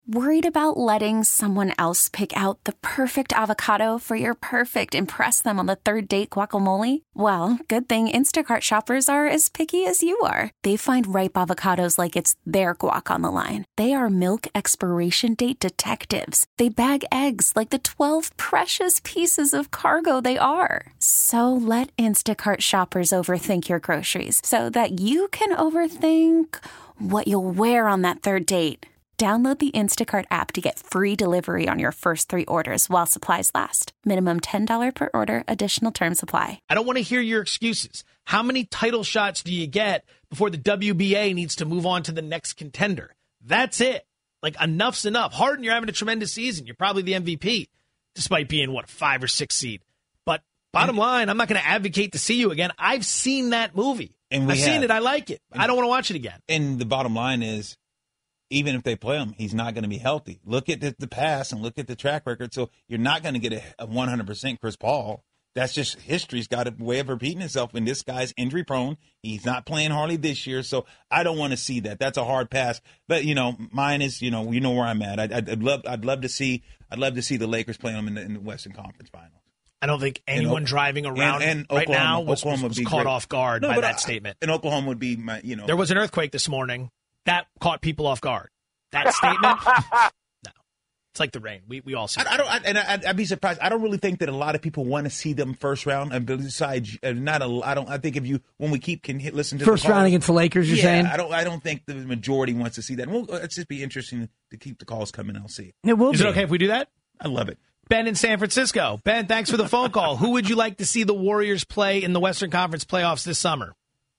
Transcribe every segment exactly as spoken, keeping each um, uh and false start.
Worried about letting someone else pick out the perfect avocado for your perfect impress them on the third date guacamole? Well, good thing Instacart shoppers are as picky as you are. They find ripe avocados like it's their guac on the line. They are milk expiration date detectives. They bag eggs like the twelve precious pieces of cargo they are. So let Instacart shoppers overthink your groceries so that you can overthink what you'll wear on that third date. Download the Instacart app to get free delivery on your first three orders while supplies last. Minimum ten dollars per order. Additional terms apply. I don't want to hear your excuses. How many title shots do you get before the W B A needs to move on to the next contender? That's it. Like, enough's enough. Harden, you're having a tremendous season. You're probably the M V P, despite being, what, a five or six seed. But bottom line, I'm not going to advocate to see you again. I've seen that movie. And we I've have. seen it. I like it. And, I don't want to watch it again. And the bottom line is, even if they play him, he's not going to be healthy. Look at the, the past and look at the track record. So you're not going to get a, a one hundred percent Chris Paul. That's just history's got a way of repeating itself. And this guy's injury prone. He's not playing hardly this year. So I don't want to see that. That's a hard pass. But, you know, mine is, you know, you know where I'm at. I'd, I'd love I'd love to see I'd love to see the Lakers playing them in the, in the Western Conference Finals. I don't think anyone and, driving around and, and right Oklahoma, now was, Oklahoma was, would be caught great. off guard no, by that I, statement. And Oklahoma would be, my, you know. There was an earthquake this morning. That caught people off guard. That statement? No. It's like the rain. We we all see it. I, I don't, I, and I, I'd be surprised. I don't really think that a lot of people want to see them first round. And besides, uh, not a. I don't. I think if you when we keep can hit, listen to first the calls, round against the Lakers, you're yeah, saying? I don't. I don't think the majority wants to see that. Well, it's just be interesting to keep the calls coming. I'll see. It will. Is be. it okay if we do that? I love it. Ben in San Francisco. Ben, thanks for the phone call. Who would you like to see the Warriors play in the Western Conference playoffs this summer?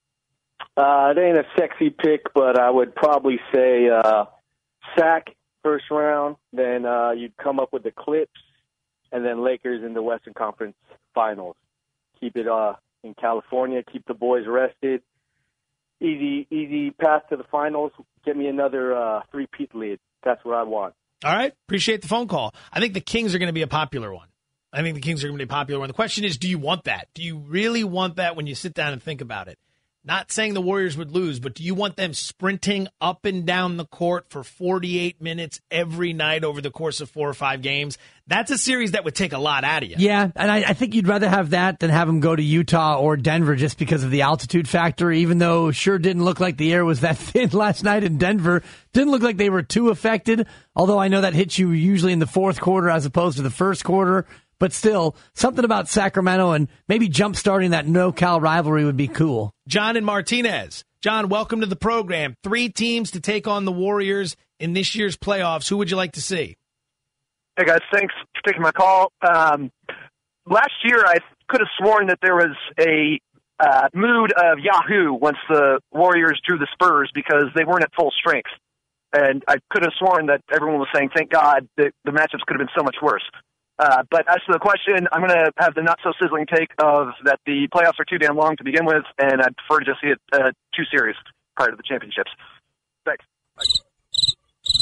Uh, it ain't a sexy pick, but I would probably say uh, Sac first round. Then uh, you'd come up with the Clips, and then Lakers in the Western Conference Finals. Keep it uh, in California. Keep the boys rested. Easy, easy path to the finals. Get me another uh, three-peat lead. That's what I want. All right. Appreciate the phone call. I think the Kings are going to be a popular one. I think the Kings are going to be a popular one. The question is, do you want that? Do you really want that when you sit down and think about it? Not saying the Warriors would lose, but do you want them sprinting up and down the court for forty-eight minutes every night over the course of four or five games? That's a series that would take a lot out of you. Yeah, and I, I think you'd rather have that than have them go to Utah or Denver just because of the altitude factor, even though sure didn't look like the air was that thin last night in Denver. Didn't look like they were too affected, although I know that hits you usually in the fourth quarter as opposed to the first quarter. But still, something about Sacramento and maybe jump-starting that no-Cal rivalry would be cool. John and Martinez. John, welcome to the program. Three teams to take on the Warriors in this year's playoffs. Who would you like to see? Hey, guys. Thanks for taking my call. Um, last year, I could have sworn that there was a uh, mood of Yahoo once the Warriors drew the Spurs because they weren't at full strength. And I could have sworn that everyone was saying, thank God, that the matchups could have been so much worse. Uh, but as to the question, I'm going to have the not-so-sizzling take of that the playoffs are too damn long to begin with, and I'd prefer to just see it uh, two series prior to the championships. Thanks. Bye.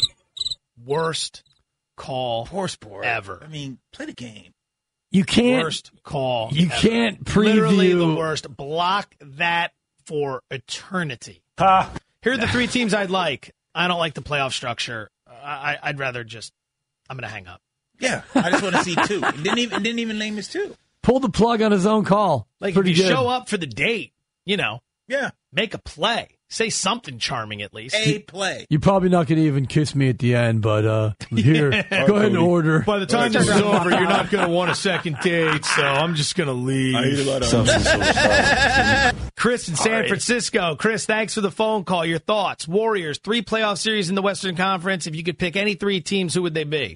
Worst call Poor sport. ever. I mean, play the game. You can't. Worst call You ever. can't preview. Literally the worst. Block that for eternity. Ha. Here are the three teams I'd like. I don't like the playoff structure. I, I'd rather just – I'm going to hang up. Yeah, I just want to see two. It didn't even it didn't even name his two. Pull the plug on his own call. Like, Pretty if you good. show up for the date, you know, Yeah, make a play. Say something charming at least. a play. You're probably not going to even kiss me at the end, but uh, here, go ahead and order. By the time this is over, you're not going to want a second date, so I'm just going to leave. I eat a lot of Chris in San Francisco. Chris, thanks for the phone call. Your thoughts? Warriors, three playoff series in the Western Conference. If you could pick any three teams, who would they be?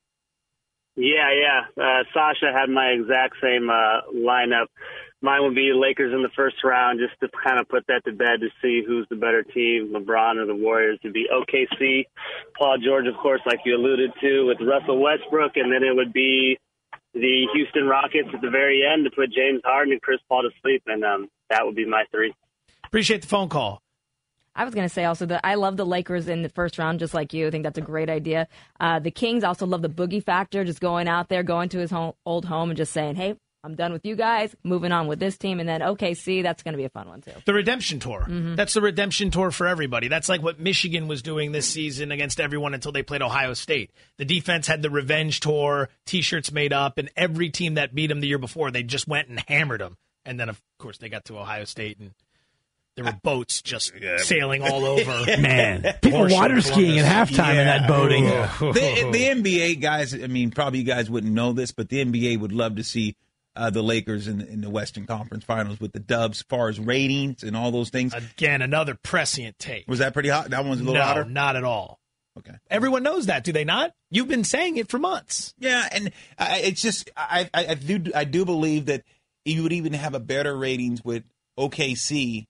Yeah, yeah. Uh, Sasha had my exact same uh, lineup. Mine would be Lakers in the first round, just to kind of put that to bed to see who's the better team, LeBron or the Warriors. It'd be O K C, Paul George, of course, like you alluded to, with Russell Westbrook, and then it would be the Houston Rockets at the very end to put James Harden and Chris Paul to sleep, and um, that would be my three. Appreciate the phone call. I was going to say also that I love the Lakers in the first round, just like you. I think that's a great idea. Uh, the Kings also love the boogie factor, just going out there, going to his home, old home and just saying, hey, I'm done with you guys, moving on with this team, and then O K C, that's going to be a fun one too. The redemption tour. Mm-hmm. That's the redemption tour for everybody. That's like what Michigan was doing this season against everyone until they played Ohio State. The defense had the revenge tour, T-shirts made up, and every team that beat them the year before, they just went and hammered them. And then, of course, they got to Ohio State, and there were boats just sailing all over. Man, people water skiing at halftime Yeah. in that boating. the, the N B A guys, I mean, probably you guys wouldn't know this, but the N B A would love to see uh, the Lakers in, in the Western Conference Finals with the Dubs as far as ratings and all those things. Again, another prescient take. Was that pretty hot? That one was a little no, hotter? not at all. Okay. Everyone knows that, do they not? You've been saying it for months. Yeah, and I, it's just I, I, I do I do believe that you would even have a better ratings with O K C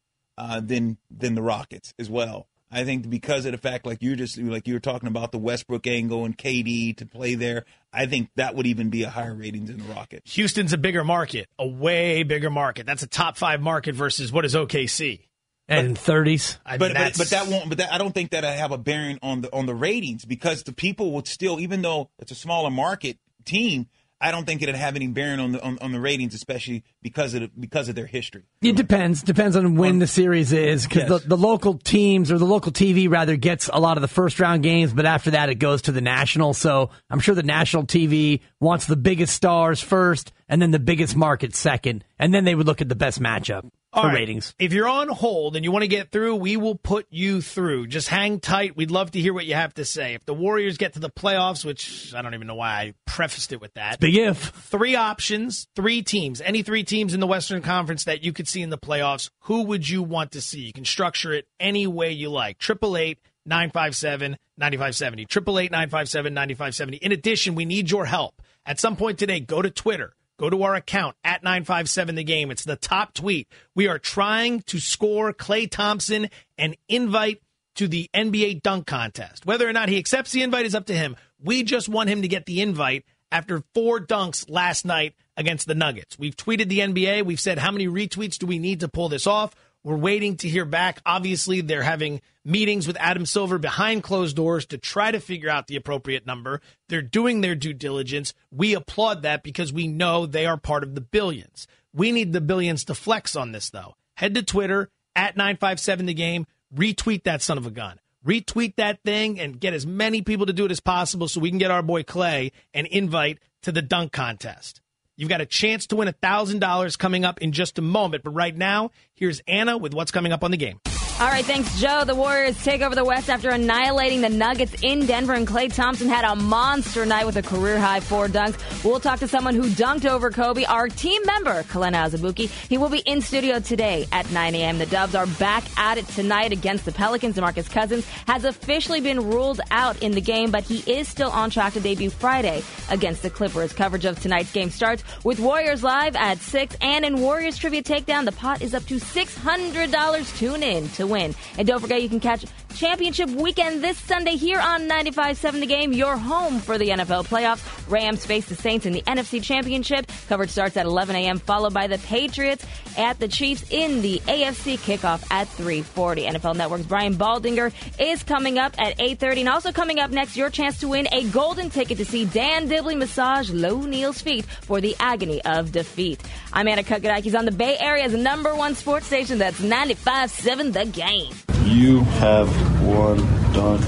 uh, than than the Rockets as well. I think because of the fact, like you just like you were talking about the Westbrook angle and K D to play there, I think that would even be a higher rating than the Rockets. Houston's a bigger market, a way bigger market. That's a top five market versus what is O K C? And thirties. I mean, But, but that's- but that won't. But that, I don't think that I have a bearing on the on the ratings because the people would still, even though it's a smaller market team, I don't think it'd have any bearing on the on, on the ratings, especially because of the, because of their history. It depends. Depends on when the series is, because Yes. the, the local teams or the local T V rather gets a lot of the first round games, but after that it goes to the national. So I'm sure the national T V wants the biggest stars first, and then the biggest market second, and then they would look at the best matchup All for right. ratings. If you're on hold and you want to get through, we will put you through. Just hang tight. We'd love to hear what you have to say. If the Warriors get to the playoffs, which I don't even know why I prefaced it with that. Big if. Three options, three teams, any three teams in the Western Conference that you could see in the playoffs. Who would you want to see? You can structure it any way you like. Triple eight nine five seven nine five seven zero. Triple eight nine five seven nine five seven zero. In addition, we need your help. At some point today, go to Twitter. Go to our account at nine five seven the game. It's the top tweet. We are trying to score Klay Thompson an invite to the N B A dunk contest. Whether or not he accepts the invite is up to him. We just want him to get the invite after four dunks last night against the Nuggets. We've tweeted the N B A. We've said, how many retweets do we need to pull this off? We're waiting to hear back. Obviously, they're having meetings with Adam Silver behind closed doors to try to figure out the appropriate number. They're doing their due diligence. We applaud that because we know they are part of the billions. We need the billions to flex on this, though. Head to Twitter, at nine five seven the game. Retweet that son of a gun. Retweet that thing and get as many people to do it as possible so we can get our boy Klay an invite to the dunk contest. You've got a chance to win one thousand dollars coming up in just a moment. But right now, here's Anna with what's coming up on the game. All right, thanks, Joe. The Warriors take over the West after annihilating the Nuggets in Denver, and Klay Thompson had a monster night with a career-high four dunks. We'll talk to someone who dunked over Kobe, our team member, Kalena Azubuike. He will be in studio today at nine a.m. The Dubs are back at it tonight against the Pelicans. DeMarcus Cousins has officially been ruled out in the game, but he is still on track to debut Friday against the Clippers. Coverage of tonight's game starts with Warriors Live at six, and in Warriors Trivia Takedown, the pot is up to six hundred dollars. Tune in to win. And don't forget, you can catch Championship Weekend this Sunday here on ninety-five point seven The Game, your home for the N F L playoffs. Rams face the Saints in the N F C Championship. Coverage starts at eleven a.m., followed by the Patriots at the Chiefs in the A F C kickoff at three forty. N F L Network's Brian Baldinger is coming up at eight thirty. And also coming up next, your chance to win a golden ticket to see Dan Dibley massage Low Neal's feet for the agony of defeat. I'm Anna Kukadakis on the Bay Area's number one sports station. That's ninety-five point seven The Game. You have one done.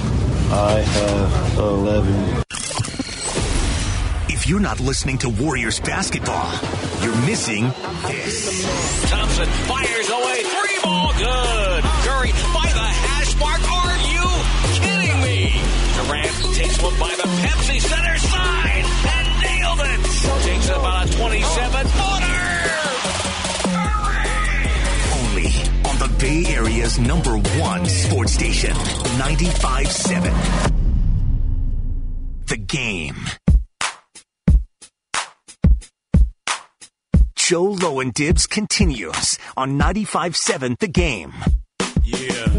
I have eleven. If you're not listening to Warriors basketball, you're missing this. Thompson fires away. Three ball good. Curry by the hash mark. Are you kidding me? Durant takes one by the Pepsi center side and nailed it. Takes about a twenty-seven footer. Only on the Bay Area's number one sports station, ninety-five point seven The Game. Joe Lowen Dibs continues on ninety-five point seven The Game. Yeah.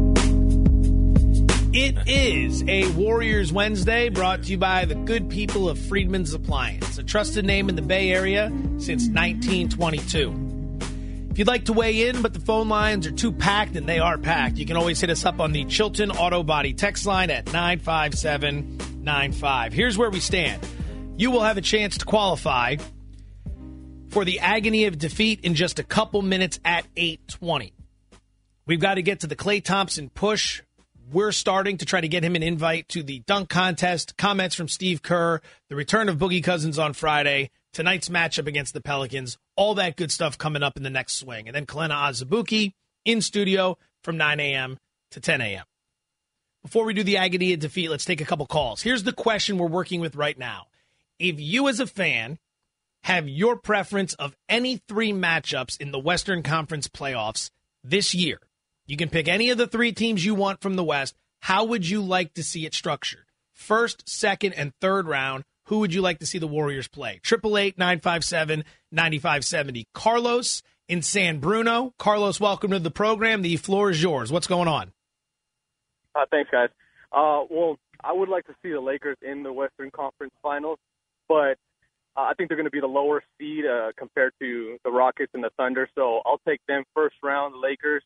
It is a Warriors Wednesday brought to you by the good people of Friedman's Appliance, a trusted name in the Bay Area since nineteen twenty-two. If you'd like to weigh in, but the phone lines are too packed, and they are packed, you can always hit us up on the Chilton Auto Body text line at nine five seven nine five. Here's where we stand. You will have a chance to qualify for the agony of defeat in just a couple minutes at eight twenty. We've got to get to the Klay Thompson push. We're starting to try to get him an invite to the dunk contest, comments from Steve Kerr, the return of Boogie Cousins on Friday, tonight's matchup against the Pelicans, all that good stuff coming up in the next swing. And then Kalena Azubuike in studio from nine a.m. to ten a.m. Before we do the agony of defeat, let's take a couple calls. Here's the question we're working with right now. If you as a fan have your preference of any three matchups in the Western Conference playoffs this year, you can pick any of the three teams you want from the West. How would you like to see it structured? First, second, and third round, who would you like to see the Warriors play? eight eight eight, nine five seven, nine five seven zero. Carlos in San Bruno. Carlos, welcome to the program. The floor is yours. What's going on? Uh, thanks, guys. Uh, well, I would like to see the Lakers in the Western Conference Finals, but uh, I think they're going to be the lower seed uh, compared to the Rockets and the Thunder, so I'll take them first round, the Lakers.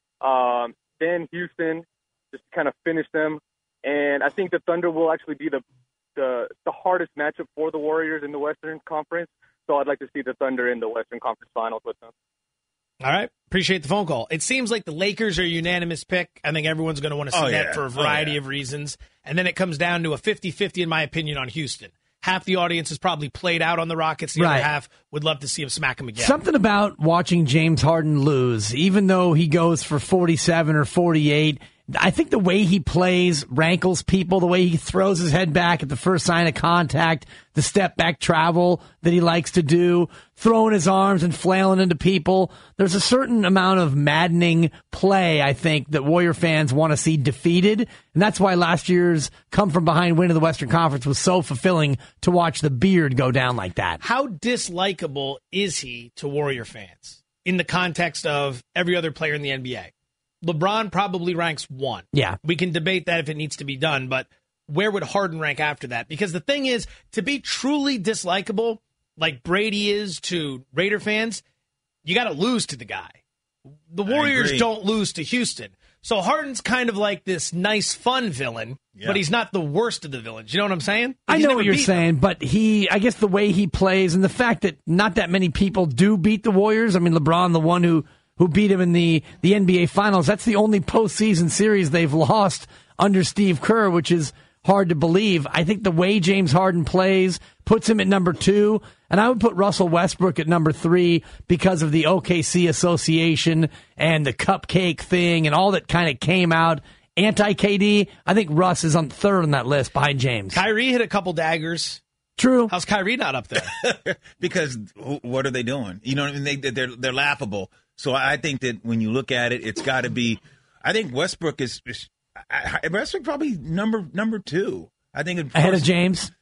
Um, then Houston, just to kind of finish them. And I think the Thunder will actually be the, the the hardest matchup for the Warriors in the Western Conference, so I'd like to see the Thunder in the Western Conference Finals with them. All right. Appreciate the phone call. It seems like the Lakers are a unanimous pick. I think everyone's going to want to see oh, that yeah. for a variety oh, yeah. of reasons. And then it comes down to a fifty-fifty, in my opinion, on Houston. Half the audience is probably played out on the Rockets. The right. other half would love to see him smack him again. Something about watching James Harden lose, even though he goes for forty-seven or forty-eight, I think the way he plays rankles people, the way he throws his head back at the first sign of contact, the step back travel that he likes to do, throwing his arms and flailing into people. There's a certain amount of maddening play, I think, that Warrior fans want to see defeated. And that's why last year's come from behind win of the Western Conference was so fulfilling to watch the beard go down like that. How dislikable is he to Warrior fans in the context of every other player in the N B A? LeBron probably ranks one. Yeah. We can debate that if it needs to be done, but where would Harden rank after that? Because the thing is, to be truly dislikable, like Brady is to Raider fans, you got to lose to the guy. The Warriors don't lose to Houston. So Harden's kind of like this nice, fun villain, yeah. but he's not the worst of the villains. You know what I'm saying? I He's know what you're saying, them. But he, I guess the way he plays and the fact that not that many people do beat the Warriors. I mean, LeBron, the one who who beat him in the, the N B A Finals. That's the only postseason series they've lost under Steve Kerr, which is hard to believe. I think the way James Harden plays puts him at number two, and I would put Russell Westbrook at number three because of the O K C association and the cupcake thing and all that kind of came out. Anti-K D, I think Russ is on third on that list behind James. Kyrie hit a couple daggers. True. How's Kyrie not up there? Because what are they doing? You know what I mean? They, they're, they're laughable. So I think that when you look at it, it's got to be. I think Westbrook is, is I, Westbrook probably number number two. I think it, ahead of James.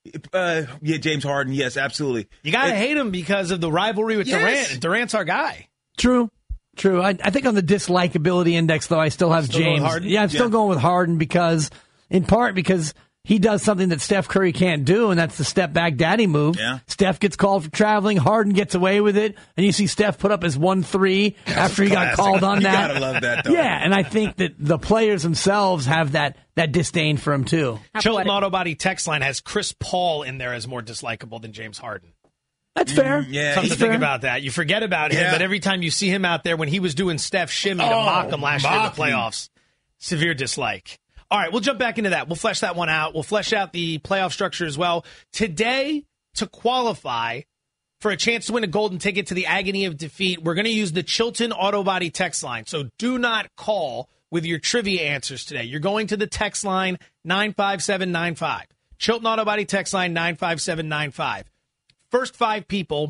Uh, yeah, James Harden. Yes, absolutely. You got to it, hate him because of the rivalry with yes. Durant. Durant's our guy. True, true. I, I think on the dislikability index, though, I still have still James. Harden? Yeah, I'm still yeah. going with Harden because, in part, because. He does something that Steph Curry can't do, and that's the step-back daddy move. Yeah. Steph gets called for traveling. Harden gets away with it, and you see Steph put up his one three after he got called on you that. You gotta love that, though. Yeah, and I think that the players themselves have that that disdain for him, too. Chilton Auto Body text line has Chris Paul in there as more dislikable than James Harden. That's fair. Mm, yeah, Something to fair. think about that. You forget about yeah. him, but every time you see him out there, when he was doing Steph shimmy oh, to mock him last year in the mock me. playoffs, severe dislike. All right, we'll jump back into that. We'll flesh that one out. We'll flesh out the playoff structure as well. Today, to qualify for a chance to win a golden ticket to the agony of defeat, we're going to use the Chilton Auto Body text line. So do not call with your trivia answers today. You're going to the text line nine five seven nine five. Chilton Auto Body text line nine five seven nine five. First five people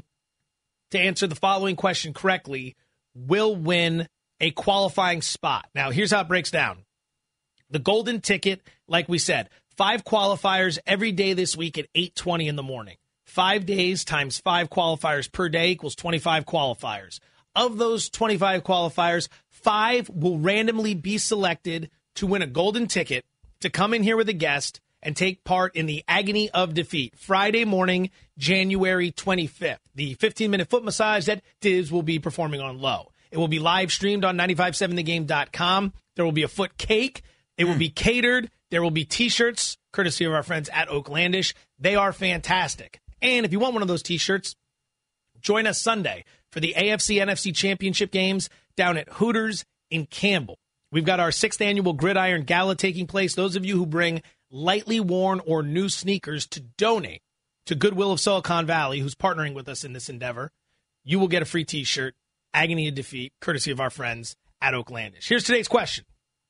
to answer the following question correctly will win a qualifying spot. Now, here's how it breaks down. The golden ticket, like we said, five qualifiers every day this week at eight twenty in the morning. Five days times five qualifiers per day equals twenty-five qualifiers. Of those twenty-five qualifiers, five will randomly be selected to win a golden ticket to come in here with a guest and take part in the Agony of Defeat, Friday morning, January twenty-fifth. The fifteen-minute foot massage that Diz will be performing on Low. It will be live streamed on nine five seven the game dot com. There will be a foot cake. It will be catered. There will be T-shirts, courtesy of our friends at Oaklandish. They are fantastic. And if you want one of those T-shirts, Join us Sunday for the A F C N F C Championship games down at Hooters in Campbell. We've got our sixth annual Gridiron Gala taking place. Those of you who bring lightly worn or new sneakers to donate to Goodwill of Silicon Valley, who's partnering with us in this endeavor, you will get a free T-shirt, Agony of Defeat, courtesy of our friends at Oaklandish. Here's today's question,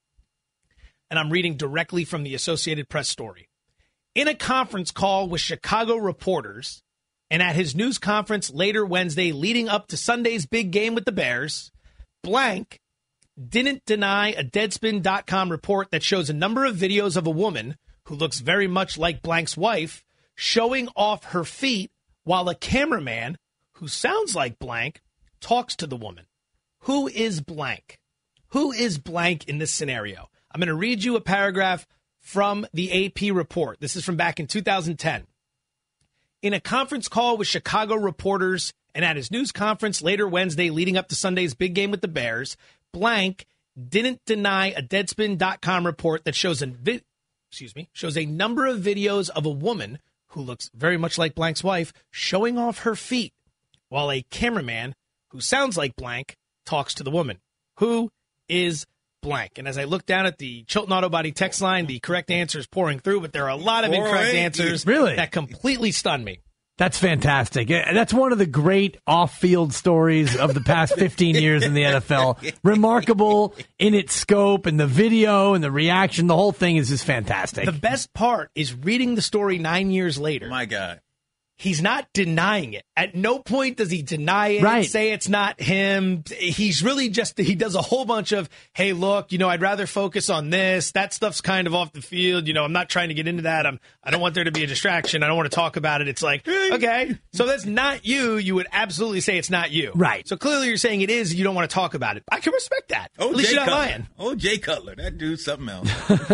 and I'm reading directly from the Associated Press story. In a conference call with Chicago reporters and at his news conference later Wednesday leading up to Sunday's big game with the Bears, blank didn't deny a Deadspin dot com report that shows a number of videos of a woman who looks very much like blank's wife showing off her feet while a cameraman who sounds like blank talks to the woman. Who is blank? Who is blank in this scenario? I'm going to read you a paragraph from the A P report. This is from back in two thousand ten. In a conference call with Chicago reporters and at his news conference later Wednesday leading up to Sunday's big game with the Bears, blank didn't deny a Deadspin dot com report that shows a vi- excuse me, shows a number of videos of a woman who looks very much like blank's wife showing off her feet while a cameraman who sounds like blank talks to the woman. Who is blank? And as I look down at the Chilton Auto Body text line, the correct answer is pouring through, but there are a lot of incorrect answers really? that completely stun me. That's fantastic. That's one of the great off-field stories of the past fifteen years in the N F L. Remarkable in its scope and the video and the reaction. The whole thing is just fantastic. The best part is reading the story nine years later. My God. He's not denying it. At no point does he deny it, right. say it's not him. He's really just, he does a whole bunch of, hey, look, you know, I'd rather focus on this. That stuff's kind of off the field. You know, I'm not trying to get into that. I'm, I don't want there to be a distraction. I don't want to talk about it. It's like, okay, so that's not you. You would absolutely say it's not you. Right. So clearly you're saying it is. You don't want to talk about it. I can respect that. Oh, At least Jay you're not Cutler. lying. Oh, Jay Cutler. That dude's something else.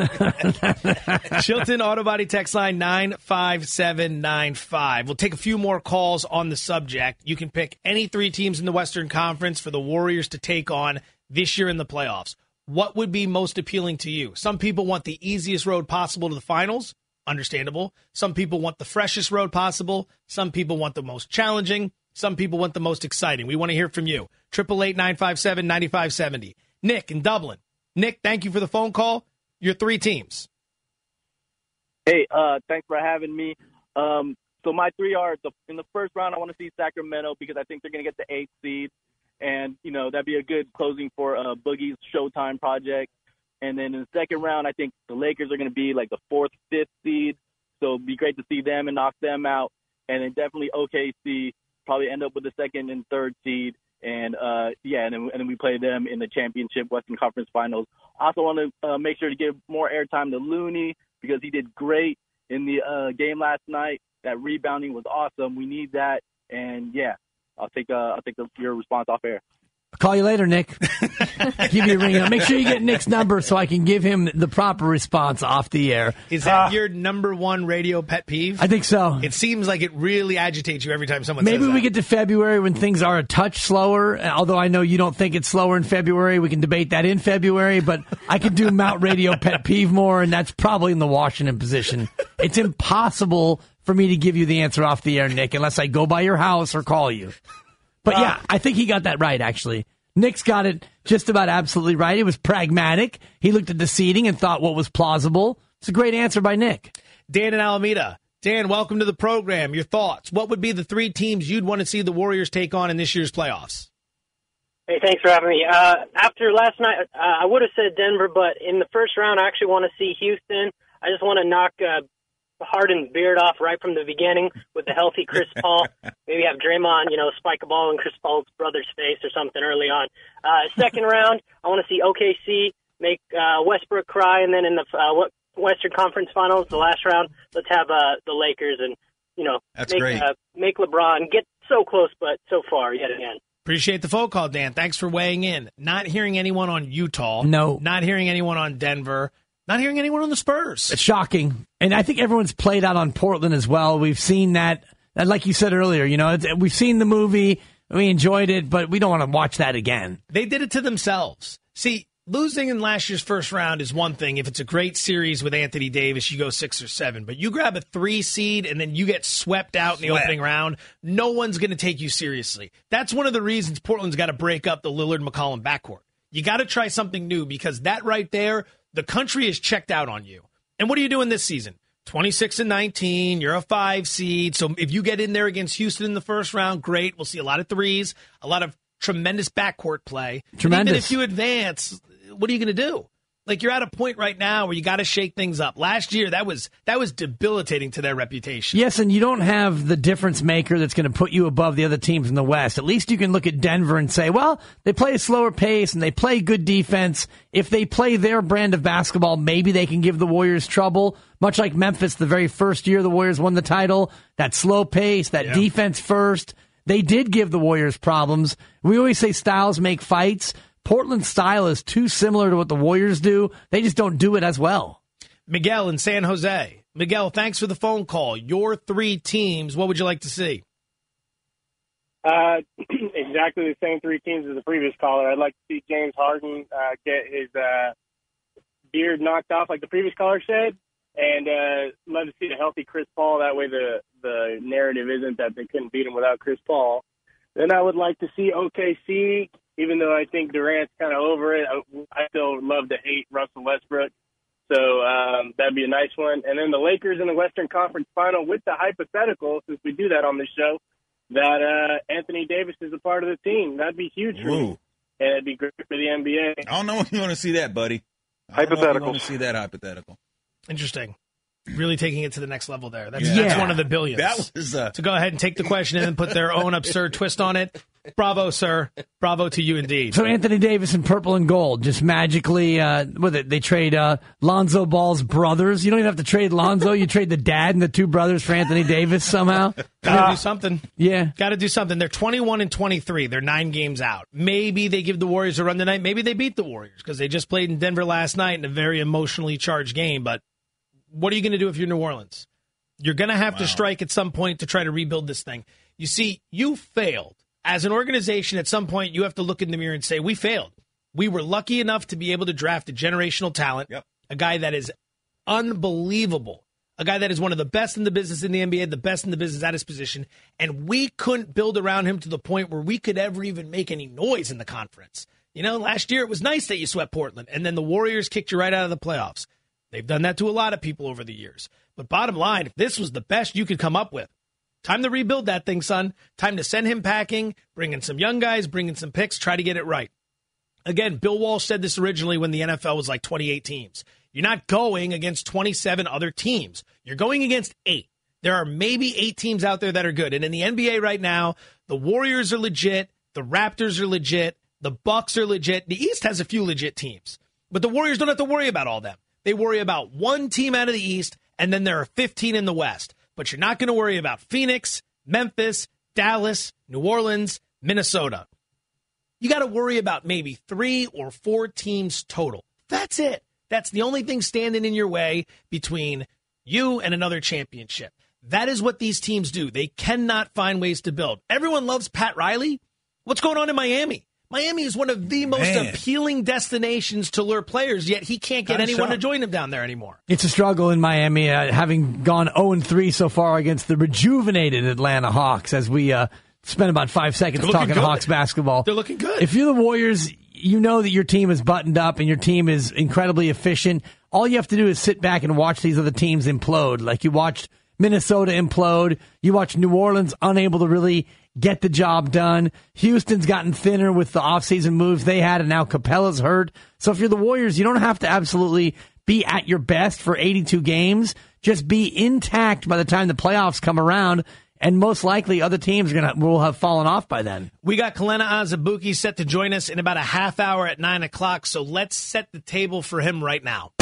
Chilton Auto Body text line nine five seven nine five. We'll take a few more calls on the subject. You can pick any three teams in the Western Conference for the Warriors to take on this year in the playoffs. What would be most appealing to you? Some people want the easiest road possible to the finals. Understandable. Some people want the freshest road possible. Some people want the most challenging. Some people want the most exciting. We want to hear from you. eight eight eight, nine five seven, nine five seven zero. Nick in Dublin. Nick, thank you for the phone call. Your three teams. Hey, uh, thanks for having me. Um, so my three are, the, in the first round, I want to see Sacramento because I think they're going to get the eighth seed. And, you know, that'd be a good closing for uh, Boogie's Showtime project. And then in the second round, I think the Lakers are going to be like the fourth, fifth seed. So it'd be great to see them and knock them out. And then definitely O K C, probably end up with the second and third seed. And, uh, yeah, and then, and then we play them in the championship Western Conference Finals. I also want to uh, make sure to give more airtime to Looney because he did great in the uh, game last night. That rebounding was awesome. We need that. And, yeah, I'll take uh, I'll take the, your response off air. I'll call you later, Nick. Give you a ring. Make sure you get Nick's number so I can give him the proper response off the air. Is that uh, your number one radio pet peeve? I think so. It seems like it really agitates you every time someone Maybe says that. we get to February when things are a touch slower, although I know you don't think it's slower in February. We can debate that in February, but I can do Mount Radio pet peeve more, and that's probably in the Washington position. It's impossible for me to give you the answer off the air, Nick, unless I go by your house or call you. But yeah, I think he got that right, actually. Nick's got it just about absolutely right. It was pragmatic. He looked at the seeding and thought what was plausible. It's a great answer by Nick. Dan in Alameda. Dan, welcome to the program. Your thoughts. What would be the three teams you'd want to see the Warriors take on in this year's playoffs? Hey, thanks for having me. Uh, after last night, uh, I would have said Denver, but in the first round, I actually want to see Houston. I just want to knock uh, Harden's beard off right from the beginning with the healthy Chris Paul. Maybe have Draymond, you know, spike a ball in Chris Paul's brother's face or something early on. Uh, second round, I want to see O K C make uh, Westbrook cry, and then in the uh, Western Conference Finals, the last round, let's have uh, the Lakers and, you know, That's make, great. Uh, make LeBron get so close, but so far yet again. Appreciate the phone call, Dan. Thanks for weighing in. Not hearing anyone on Utah. No. Not hearing anyone on Denver. Not hearing anyone on the Spurs. It's shocking. And I think everyone's played out on Portland as well. We've seen that, and like you said earlier, you know, we've seen the movie, we enjoyed it, but we don't want to watch that again. They did it to themselves. See, losing in last year's first round is one thing. If it's a great series with Anthony Davis, you go six or seven. But you grab a three seed and then you get swept out in the Swept. opening round, no one's going to take you seriously. That's one of the reasons Portland's got to break up the Lillard-McCollum backcourt. You got to try something new because that right there, the country is checked out on you. And what are you doing this season? twenty-six and nineteen, you're a five seed. So if you get in there against Houston in the first round, great. We'll see a lot of threes, a lot of tremendous backcourt play. Tremendous. And even if you advance, what are you going to do? Like, you're at a point right now where you got to shake things up. Last year, that was that was debilitating to their reputation. Yes, and you don't have the difference maker that's going to put you above the other teams in the West. At least you can look at Denver and say, well, they play a slower pace and they play good defense. If they play their brand of basketball, maybe they can give the Warriors trouble. Much like Memphis, the very first year the Warriors won the title, that slow pace, that Yeah. defense first, they did give the Warriors problems. We always say styles make fights. Portland's style is too similar to what the Warriors do. They just don't do it as well. Miguel in San Jose. Miguel, thanks for the phone call. Your three teams, what would you like to see? Uh, exactly the same three teams as the previous caller. I'd like to see James Harden uh, get his uh, beard knocked off, like the previous caller said, and uh, love to see a healthy Chris Paul. That way the, the narrative isn't that they couldn't beat him without Chris Paul. Then I would like to see O K C, even though I think Durant's kind of over it. I, I still love to hate Russell Westbrook. So um, that'd be a nice one. And then the Lakers in the Western Conference Final with the hypothetical, since we do that on this show, that uh, Anthony Davis is a part of the team. That'd be huge for Ooh. me. And it'd be great for the N B A. I don't know if you want to see that, buddy. I don't know if you Hypothetical. want to see that hypothetical. Interesting. Really taking it to the next level there. That's, Yeah. that's one of the billions. That was uh, So go ahead and take the question and then put their own absurd twist on it. Bravo, sir. Bravo to you indeed. So Anthony Davis in purple and gold just magically, uh, with it, they trade uh, Lonzo Ball's brothers. You don't even have to trade Lonzo. You trade the dad and the two brothers for Anthony Davis somehow. Got to Uh, do something. Yeah. Got to do something. They're twenty-one and twenty-three. They're nine games out. Maybe they give the Warriors a run tonight. Maybe they beat the Warriors because they just played in Denver last night in a very emotionally charged game. But what are you going to do if you're New Orleans? You're going to have to strike at some point to try to rebuild this thing. You see, you failed. As an organization, at some point, you have to look in the mirror and say, we failed. We were lucky enough to be able to draft a generational talent, Yep. a guy that is unbelievable, a guy that is one of the best in the business in the N B A, the best in the business at his position, and we couldn't build around him to the point where we could ever even make any noise in the conference. You know, last year it was nice that you swept Portland, and then the Warriors kicked you right out of the playoffs. They've done that to a lot of people over the years. But bottom line, if this was the best you could come up with, time to rebuild that thing, son. Time to send him packing, bring in some young guys, bring in some picks, try to get it right. Again, Bill Walsh said this originally when the N F L was like twenty-eight teams. You're not going against twenty-seven other teams. You're going against eight. There are maybe eight teams out there that are good. And in the N B A right now, the Warriors are legit. The Raptors are legit. The Bucks are legit. The East has a few legit teams. But the Warriors don't have to worry about all them. They worry about one team out of the East, and then there are fifteen in the West. But you're not going to worry about Phoenix, Memphis, Dallas, New Orleans, Minnesota. You got to worry about maybe three or four teams total. That's it. That's the only thing standing in your way between you and another championship. That is what these teams do. They cannot find ways to build. Everyone loves Pat Riley. What's going on in Miami? Miami is one of the most Man. appealing destinations to lure players, yet he can't get Kinda anyone to shocked. join him down there anymore. It's a struggle in Miami, uh, having gone oh and three so far against the rejuvenated Atlanta Hawks as we uh, spent about five seconds They're looking talking good. Hawks basketball. They're looking good. If you're the Warriors, you know that your team is buttoned up and your team is incredibly efficient. All you have to do is sit back and watch these other teams implode. Like you watched Minnesota implode. You watched New Orleans unable to really get the job done. Houston's gotten thinner with the offseason moves they had, and now Capella's hurt. So if you're the Warriors, you don't have to absolutely be at your best for eighty-two games. Just be intact by the time the playoffs come around, and most likely other teams are gonna will have fallen off by then. We got Kalena Azubuike set to join us in about a half hour at nine o'clock, so let's set the table for him right now.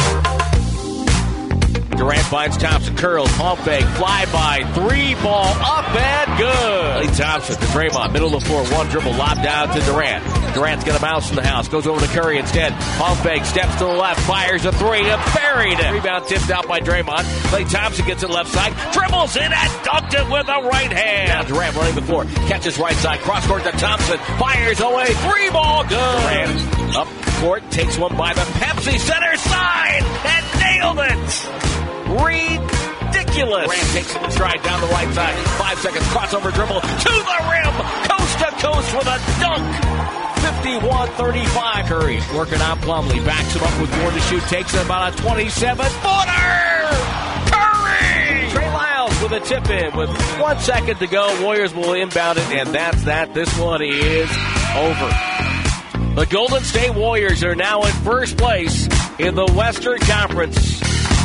Durant finds Thompson, curls, pump fake, fly by, three ball up and good. Klay Thompson to Draymond, middle of the floor, one dribble, lob down to Durant. Durant's going to bounce in the house. Goes over to Curry instead. Pump fake. Steps to the left. Fires a three. And buried it. Rebound tipped out by Draymond. Klay Thompson gets it left side. Dribbles in and dunked it with a right hand. Now Durant running the floor. Catches right side. Cross court to Thompson. Fires away. Three ball. Good. Durant up court. Takes one by the Pepsi center side. And nailed it. Ridiculous. Durant takes it in stride down the right side. Five seconds. Crossover dribble to the rim. Coast to coast with a dunk. fifty-one thirty-five. Curry working on Plumlee. Backs him up with four to shoot. Takes it about a twenty-seven footer. Curry! Trey Lyles with a tip in with one second to go. Warriors will inbound it, and that's that. This one is over. The Golden State Warriors are now in first place in the Western Conference.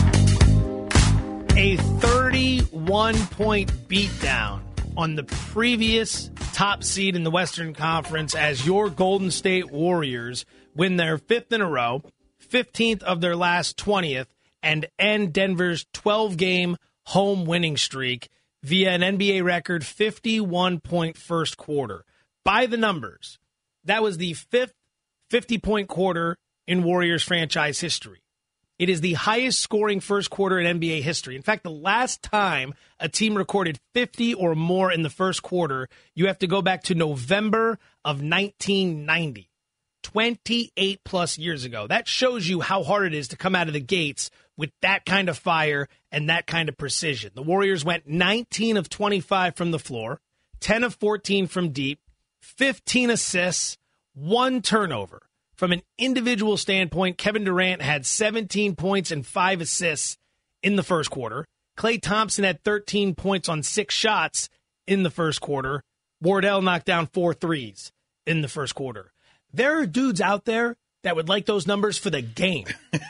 A thirty-one point beatdown on the previous top seed in the Western Conference as your Golden State Warriors win their fifth in a row, fifteenth of their last twentieth, and end Denver's twelve-game home winning streak via an N B A record fifty-one point first quarter. By the numbers, that was the fifth fifty-point quarter in Warriors franchise history. It is the highest scoring first quarter in N B A history. In fact, the last time a team recorded fifty or more in the first quarter, you have to go back to November of nineteen ninety, twenty-eight plus years ago. That shows you how hard it is to come out of the gates with that kind of fire and that kind of precision. The Warriors went nineteen of twenty-five from the floor, ten of fourteen from deep, fifteen assists, one turnover. From an individual standpoint, Kevin Durant had seventeen points and five assists in the first quarter. Klay Thompson had thirteen points on six shots in the first quarter. Wardell knocked down four threes in the first quarter. There are dudes out there that would like those numbers for the game.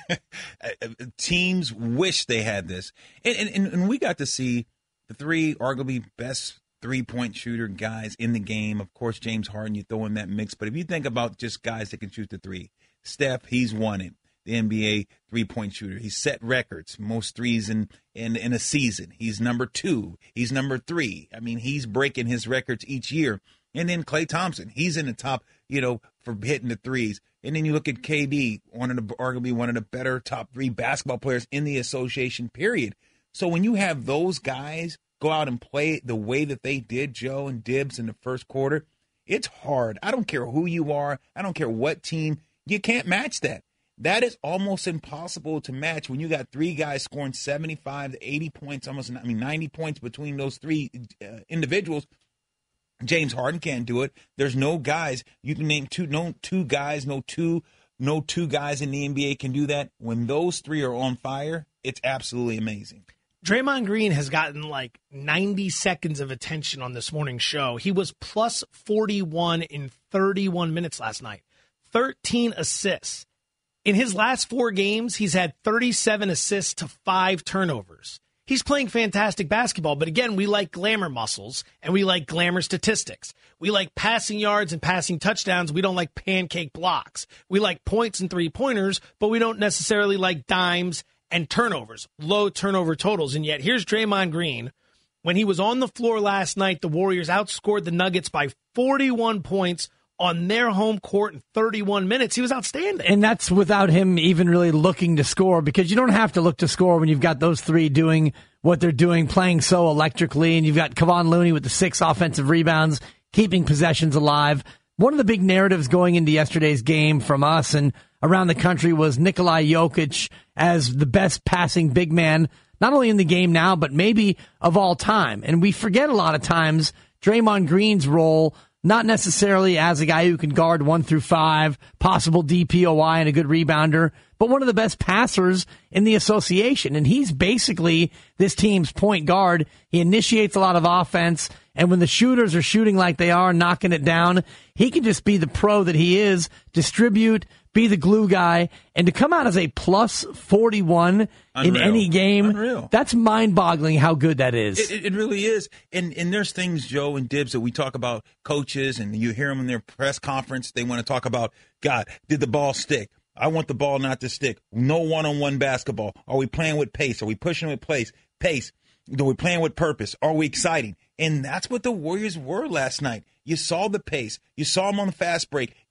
Teams wish they had this. And, and, and we got to see the three arguably best three-point shooter guys in the game. Of course, James Harden, you throw in that mix. But if you think about just guys that can shoot the three, Steph, he's won it. The N B A three-point shooter. He's set records, most threes in, in, in a season. He's number two. He's number three. I mean, he's breaking his records each year. And then Klay Thompson, he's in the top, you know, for hitting the threes. And then you look at K D, one of the, arguably one of the better top three basketball players in the association, period. So when you have those guys go out and play the way that they did, Joe and Dibs, in the first quarter, it's hard. I don't care who you are. I don't care what team. You can't match that. That is almost impossible to match when you got three guys scoring seventy-five to eighty points, almost, I mean, ninety points between those three uh, individuals. James Harden can't do it. There's no guys. You can name two, no two guys, no two, no two guys in the N B A can do that. When those three are on fire, it's absolutely amazing. Draymond Green has gotten like ninety seconds of attention on this morning's show. He was plus forty-one in thirty-one minutes last night. thirteen assists. In his last four games, he's had thirty-seven assists to five turnovers. He's playing fantastic basketball, but again, we like glamour muscles and we like glamour statistics. We like passing yards and passing touchdowns. We don't like pancake blocks. We like points and three-pointers, but we don't necessarily like dimes and turnovers, low turnover totals. And yet here's Draymond Green. When he was on the floor last night, the Warriors outscored the Nuggets by forty-one points on their home court in thirty-one minutes. He was outstanding. And that's without him even really looking to score, because you don't have to look to score when you've got those three doing what they're doing, playing so electrically, and you've got Kevon Looney with the six offensive rebounds, keeping possessions alive. One of the big narratives going into yesterday's game from us and around the country was Nikola Jokic as the best passing big man, not only in the game now, but maybe of all time. And we forget a lot of times Draymond Green's role, not necessarily as a guy who can guard one through five, possible D P O Y and a good rebounder, but one of the best passers in the association. And he's basically this team's point guard. He initiates a lot of offense, and when the shooters are shooting like they are, knocking it down, he can just be the pro that he is, distribute, be the glue guy, and to come out as a plus forty-one Unreal. In any game, Unreal. That's mind-boggling how good that is. It, it really is. And and there's things, Joe and Dibs, that we talk about coaches, and you hear them in their press conference. They want to talk about, God, did the ball stick? I want the ball not to stick. No one-on-one basketball. Are we playing with pace? Are we pushing with pace? Pace. Are we playing with purpose? Are we exciting? And that's what the Warriors were last night. You saw the pace. You saw them on the fast break,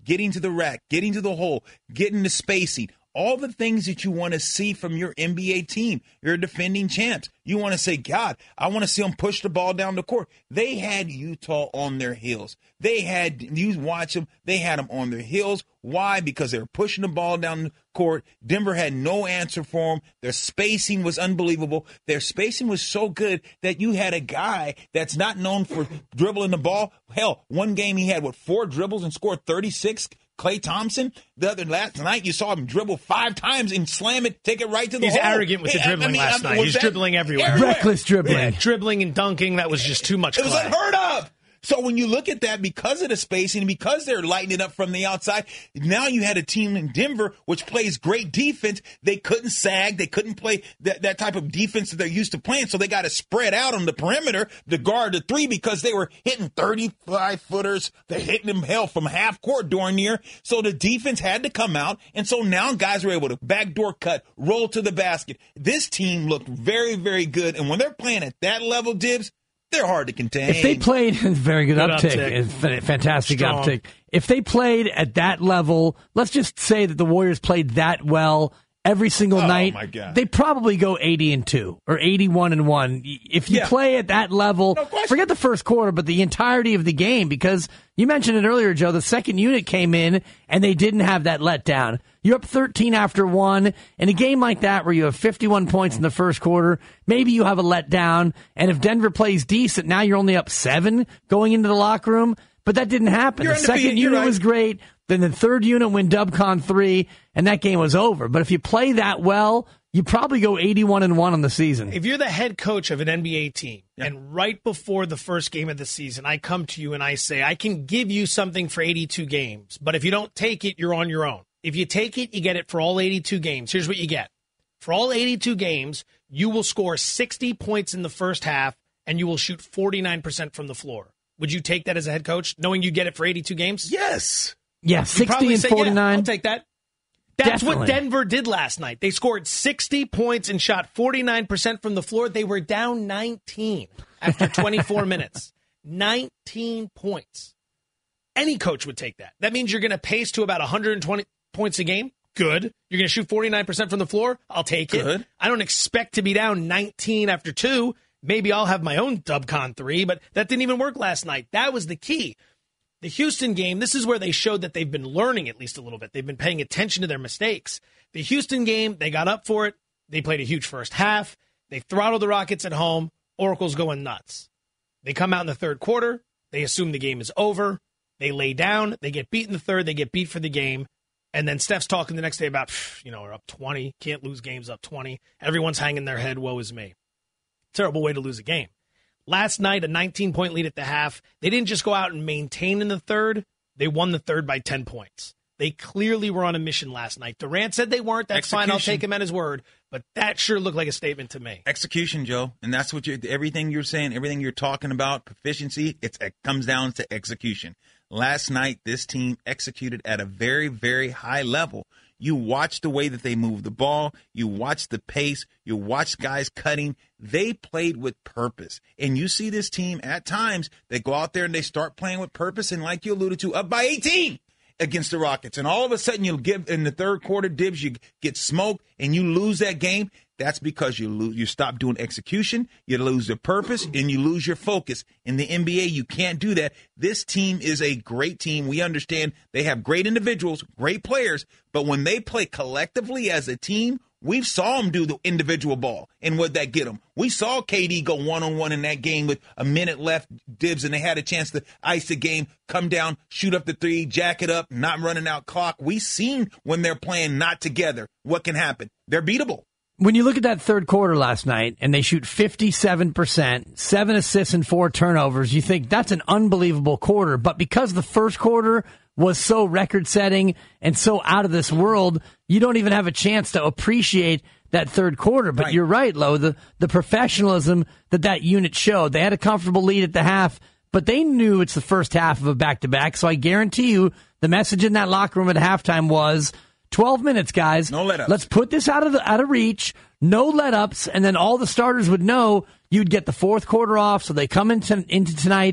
getting to the rack, getting to the hole, getting the spacing. All the things that you want to see from your N B A team, your defending champs. You want to say, God, I want to see them push the ball down the court. They had Utah on their heels. They had, you watch them, they had them on their heels. Why? Because they were pushing the ball down the court. Denver had no answer for them. Their spacing was unbelievable. Their spacing was so good that you had a guy that's not known for dribbling the ball. Hell, one game he had, what, four dribbles and scored thirty-six? Klay Thompson, the other last night, you saw him dribble five times and slam it, take it right to the He's hole. arrogant with the Hey, dribbling I mean, last I mean, night. He's that dribbling everywhere. everywhere. Reckless dribbling. Yeah, dribbling and dunking, that was just too much It was clay. unheard of. So when you look at that, because of the spacing and because they're lighting it up from the outside, now you had a team in Denver which plays great defense. They couldn't sag. They couldn't play that, that type of defense that they're used to playing. So they got to spread out on the perimeter to guard the three because they were hitting thirty-five footers. They're hitting them, hell, from half court darn near. So the defense had to come out. And so now guys were able to backdoor cut, roll to the basket. This team looked very, very good. And when they're playing at that level, Dibs, they're hard to contain. If they played, very good, Good uptick, uptick. F- fantastic Strong. uptick. If they played at that level, let's just say that the Warriors played that well every single Oh, night, my God. they probably go eighty and two or eighty-one and one. If you Yeah. play at that level, No question. forget the first quarter, but the entirety of the game, because you mentioned it earlier, Joe, the second unit came in and they didn't have that letdown. You're up thirteen after one. In a game like that where you have fifty-one points in the first quarter, maybe you have a letdown. And if Denver plays decent, now you're only up seven going into the locker room. But that didn't happen. You're The second undefeated. You're unit right. was great. Then the third unit went DubCon three, and that game was over. But if you play that well, you probably go eighty-one and one on the season. If you're the head coach of an N B A team, Yeah. and right before the first game of the season, I come to you and I say, I can give you something for eighty-two games, but if you don't take it, you're on your own. If you take it, you get it for all eighty-two games. Here's what you get. For all eighty-two games, you will score sixty points in the first half, and you will shoot forty-nine percent from the floor. Would you take that as a head coach, knowing you get it for eighty-two games? Yes. Yeah, You'd sixty probably and say, yeah, forty-nine. I'll take that. That's Definitely. what Denver did last night. They scored sixty points and shot forty-nine percent from the floor. They were down nineteen after twenty-four minutes. nineteen points. Any coach would take that. That means you're going to pace to about one hundred twenty points a game. Good. You're going to shoot forty-nine percent from the floor. I'll take it. Good. I don't expect to be down nineteen after two. Maybe I'll have my own DubCon three, but that didn't even work last night. That was the key. The Houston game, this is where they showed that they've been learning at least a little bit. They've been paying attention to their mistakes. The Houston game, they got up for it. They played a huge first half. They throttled the Rockets at home. Oracle's going nuts. They come out in the third quarter. They assume the game is over. They lay down. They get beat in the third. They get beat for the game. And then Steph's talking the next day about, you know, we're up twenty. Can't lose games up twenty. Everyone's hanging their head. Woe is me. Terrible way to lose a game. Last night, a nineteen-point lead at the half. They didn't just go out and maintain in the third. They won the third by ten points. They clearly were on a mission last night. Durant said they weren't. That's fine. I'll Execution. take him at his word. But that sure looked like a statement to me. Execution, Joe. And that's what you're, everything you're saying, everything you're talking about, proficiency, it's, it comes down to execution. Last night, this team executed at a very, very high level. You watch the way that they move the ball. You watch the pace. You watch guys cutting. They played with purpose. And you see this team at times, they go out there and they start playing with purpose. And like you alluded to, up by eighteen against the Rockets. And all of a sudden, you'll give in the third quarter, Dibs, you get smoked and you lose that game. That's because you lose, you stop doing execution, you lose the purpose, and you lose your focus. In the N B A, you can't do that. This team is a great team. We understand they have great individuals, great players, but when they play collectively as a team, we saw them do the individual ball, and what'd that get them? We saw K D go one-on-one in that game with a minute left, Dibs, and they had a chance to ice the game, come down, shoot up the three, jack it up, not running out clock. We seen when they're playing not together what can happen. They're beatable. When you look at that third quarter last night and they shoot fifty-seven percent, seven assists and four turnovers, you think that's an unbelievable quarter. But because the first quarter was so record-setting and so out of this world, you don't even have a chance to appreciate that third quarter. But Right. you're right, Lo, the, the professionalism that that unit showed. They had a comfortable lead at the half, but they knew it's the first half of a back-to-back. So I guarantee you the message in that locker room at halftime was, twelve minutes, guys. No let-ups. Let's put this out of the, out of reach. No let-ups, and then all the starters would know you'd get the fourth quarter off, so they come into, into tonight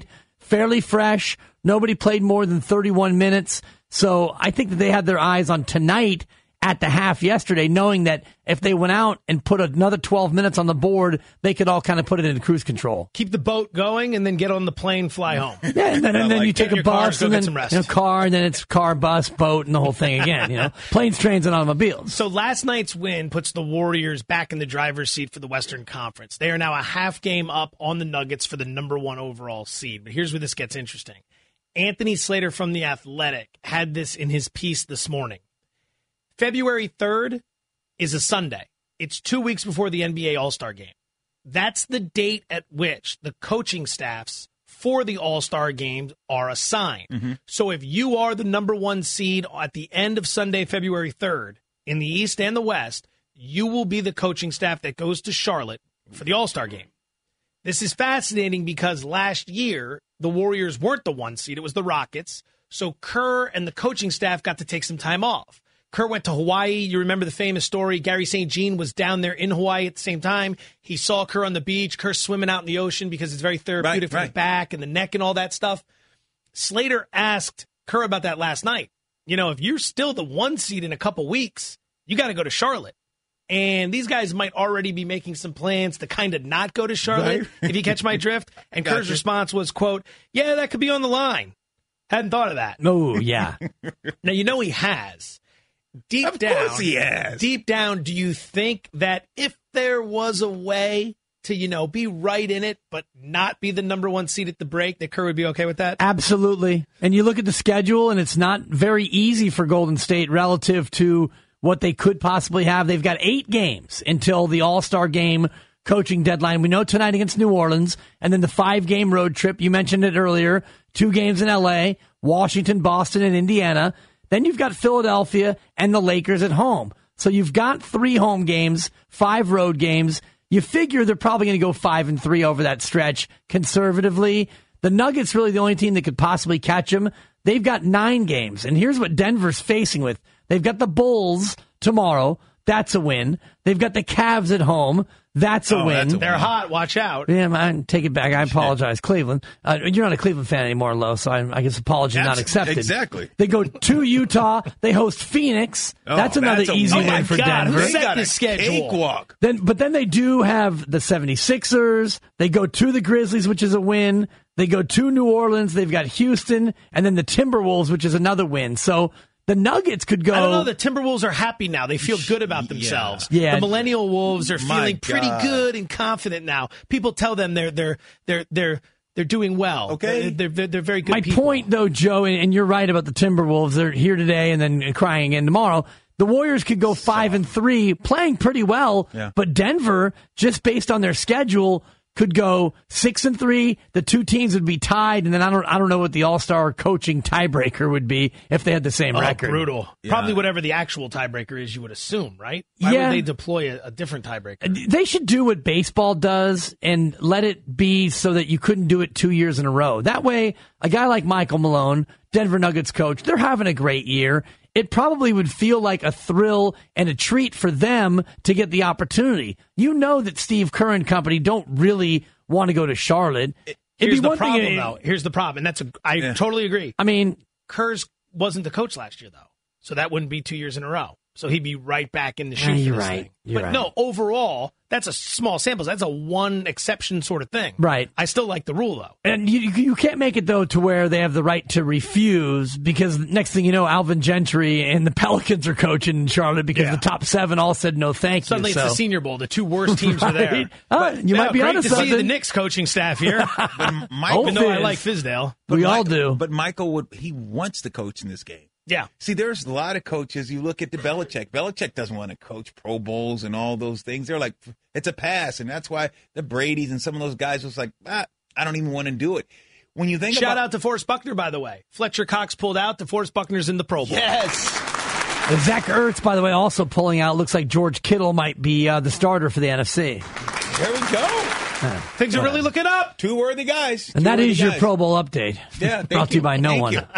fairly fresh. Nobody played more than thirty-one minutes. So I think that they had their eyes on tonight at the half yesterday, knowing that if they went out and put another twelve minutes on the board, they could all kind of put it into cruise control. Keep the boat going and then get on the plane, fly home. Yeah, and then, and then like you take a bus and then you know, car, and then it's car, bus, boat, and the whole thing again. You know, planes, trains, and automobiles. So last night's win puts the Warriors back in the driver's seat for the Western Conference. They are now a half game up on the Nuggets for the number one overall seed. But here's where this gets interesting. Anthony Slater from The Athletic had this in his piece this morning. February third is a Sunday. It's two weeks before the N B A All-Star Game. That's the date at which the coaching staffs for the All-Star Games are assigned. Mm-hmm. So if you are the number one seed at the end of Sunday, February third, in the East and the West, you will be the coaching staff that goes to Charlotte for the All-Star Game. This is fascinating because last year, the Warriors weren't the one seed. It was the Rockets. So Kerr and the coaching staff got to take some time off. Kerr went to Hawaii. You remember the famous story. Gary Saint Jean was down there in Hawaii at the same time. He saw Kerr on the beach. Kerr swimming out in the ocean because it's very therapeutic right, for right. the back and the neck and all that stuff. Slater asked Kerr about that last night. You know, if you're still the one seed in a couple weeks, you got to go to Charlotte. And these guys might already be making some plans to kind of not go to Charlotte, right. if you catch my drift. And gotcha. Kerr's response was, quote, yeah, that could be on the line. Hadn't thought of that. Oh, yeah. Now, you know he has. Deep of down, course he has. Deep down, do you think that if there was a way to, you know, be right in it, but not be the number one seed at the break, that Kerr would be okay with that? Absolutely. And you look at the schedule, and it's not very easy for Golden State relative to what they could possibly have. They've got eight games until the All-Star Game coaching deadline. We know tonight against New Orleans, and then the five-game road trip. You mentioned it earlier. Two games in L A, Washington, Boston, and Indiana. Then you've got Philadelphia and the Lakers at home. So you've got three home games, five road games. You figure they're probably going to go five and three over that stretch conservatively. The Nuggets really the only team that could possibly catch them. They've got nine games. And here's what Denver's facing with. They've got the Bulls tomorrow. That's a win. They've got the Cavs at home. That's a oh, win. That's a win. They're hot. Watch out. Yeah, I take it back. I apologize, Cleveland. Uh, you're not a Cleveland fan anymore, Lo, so I, I guess apology Absolutely. not accepted. Exactly. They go to Utah. They host Phoenix. Oh, that's another that's easy oh win for God, Denver. Who set the schedule? Cakewalk. Then, but then they do have the seventy-sixers. They go to the Grizzlies, which is a win. They go to New Orleans. They've got Houston, and then the Timberwolves, which is another win. So the Nuggets could go. I don't know. The Timberwolves are happy now. They feel good about themselves. Yeah. yeah. The Millennial Wolves are My feeling pretty God. good and confident now. People tell them they're they're they're they're they're doing well. Okay, they're they're, they're very good. My people. point, though, Joe, and, and you're right about the Timberwolves. They're here today and then crying again tomorrow. The Warriors could go five and three, playing pretty well. Yeah. But Denver, just based on their schedule, could go six and three. The two teams would be tied, and then I don't, I don't know what the All-Star coaching tiebreaker would be if they had the same oh, record. Brutal. Yeah. Probably whatever the actual tiebreaker is, you would assume, right? Why yeah. would they deploy a, a different tiebreaker? They should do what baseball does and let it be so that you couldn't do it two years in a row. That way, a guy like Michael Malone, Denver Nuggets coach, they're having a great year. It probably would feel like a thrill and a treat for them to get the opportunity. You know that Steve Kerr and company don't really want to go to Charlotte. It'd Here's be the one problem, thing, though. Here's the problem, and that's a. I Yeah. totally agree. I mean, Kerr's wasn't the coach last year, though, so that wouldn't be two years in a row. So he'd be right back in the shoe. Yeah, you're for this right. thing. You're but right. no, overall, that's a small sample. That's a one exception sort of thing. Right. I still like the rule, though. And you you can't make it, though, to where they have the right to refuse, because next thing you know, Alvin Gentry and the Pelicans are coaching in Charlotte because Yeah. the top seven all said no thank Suddenly you. So. it's the Senior Bowl. The two worst teams are there. Right? Uh, you Yeah, might be great onto to something. see the Knicks coaching staff here. But Michael, Even though I Fizz. like Fizdale. we all Michael- do. But Michael would he wants to coach in this game. Yeah. See, there's a lot of coaches. You look at the Belichick. Belichick doesn't want to coach Pro Bowls and all those things. They're like, it's a pass, and that's why the Brady's and some of those guys was like, ah, I don't even want to do it. When you think Shout about out to Forrest Buckner, by the way. Fletcher Cox pulled out. DeForest Buckner's in the Pro Bowl. yes, Zach Ertz, by the way, also pulling out. Looks like George Kittle might be uh, the starter for the N F C. there we go. Things are really looking up. Two worthy guys. And Two that worthy is your guys. Pro Bowl update. Yeah, thank brought to you by no Thank one. you.